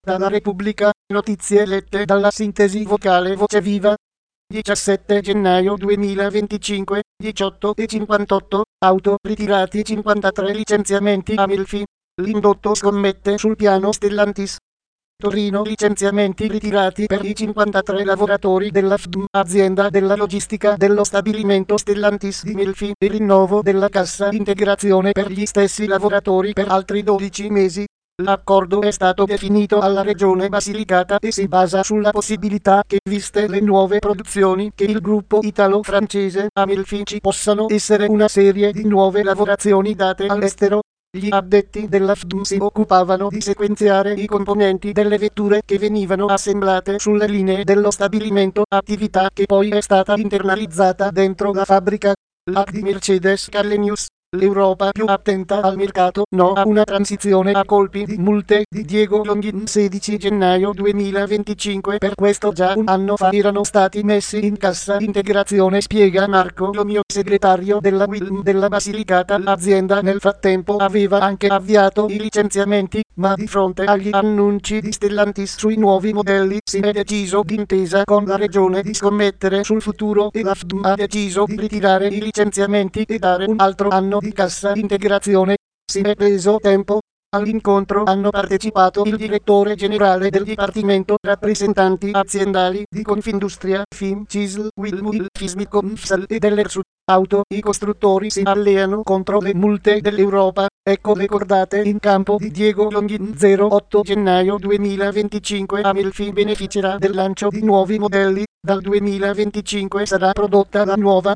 Dalla Repubblica, notizie lette dalla sintesi vocale Voce Viva. 17 gennaio 2025, 18:58, auto ritirati 53 licenziamenti a Melfi. L'indotto scommette sul piano Stellantis. Torino, licenziamenti ritirati per i 53 lavoratori della FDM, azienda della logistica dello stabilimento Stellantis di Melfi, e rinnovo della cassa integrazione per gli stessi lavoratori per altri 12 mesi. L'accordo è stato definito alla Regione Basilicata e si basa sulla possibilità che, viste le nuove produzioni che il gruppo italo-francese ha Melfi, ci possano essere una serie di nuove lavorazioni date all'estero. Gli addetti della FDM si occupavano di sequenziare i componenti delle vetture che venivano assemblate sulle linee dello stabilimento, attività che poi è stata internalizzata dentro la fabbrica. La di Mercedes Callenius. L'Europa più attenta al mercato, no a una transizione a colpi di multe, di Diego Longhin. 16 gennaio 2025. Per questo già un anno fa erano stati messi in cassa integrazione, spiega Marco Lomio, segretario della UILM della Basilicata. L'azienda nel frattempo aveva anche avviato i licenziamenti, ma di fronte agli annunci di Stellantis sui nuovi modelli si è deciso, d'intesa con la regione, di scommettere sul futuro e la FDM ha deciso di ritirare i licenziamenti e dare un altro anno di cassa integrazione. Si è preso tempo. All'incontro hanno partecipato il direttore generale del Dipartimento, rappresentanti aziendali di Confindustria, FIM, CISL, WILM, Fismicom, FSAL e dell'Ersud Auto. I costruttori si alleano contro le multe dell'Europa. Ecco le cordate in campo di Diego Longhin. 08 gennaio 2025. A Melfi beneficerà del lancio di nuovi modelli. Dal 2025 sarà prodotta la nuova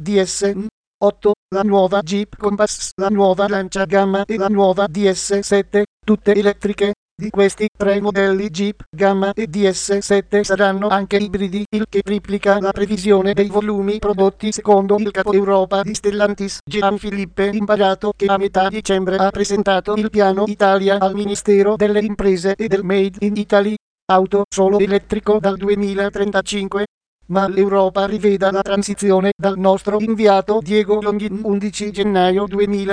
DS8, la nuova Jeep Compass, la nuova Lancia Gamma e la nuova DS7, tutte elettriche. Di questi tre modelli Jeep, Gamma e DS7 saranno anche ibridi, il che triplica la previsione dei volumi prodotti, secondo il capo Europa di Stellantis, Gianfilippe Imparato, che a metà dicembre ha presentato il piano Italia al Ministero delle Imprese e del Made in Italy. Auto solo elettrico dal 2035. Ma l'Europa riveda la transizione. Dal nostro inviato Diego Longhin. 11 gennaio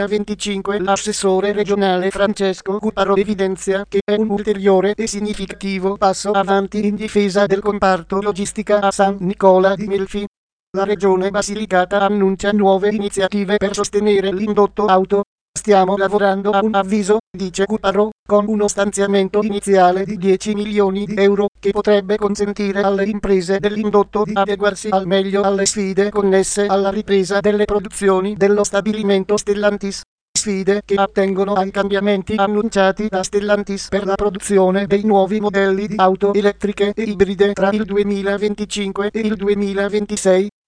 2025. L'assessore regionale Francesco Cuparo evidenzia che è un ulteriore e significativo passo avanti in difesa del comparto logistica a San Nicola di Melfi. La regione Basilicata annuncia nuove iniziative per sostenere l'indotto auto. Stiamo lavorando a un avviso, dice Cuparo, con uno stanziamento iniziale di 10 milioni di euro, che potrebbe consentire alle imprese dell'indotto di adeguarsi al meglio alle sfide connesse alla ripresa delle produzioni dello stabilimento Stellantis. Sfide che attengono ai cambiamenti annunciati da Stellantis per la produzione dei nuovi modelli di auto elettriche e ibride tra il 2025 e il 2026.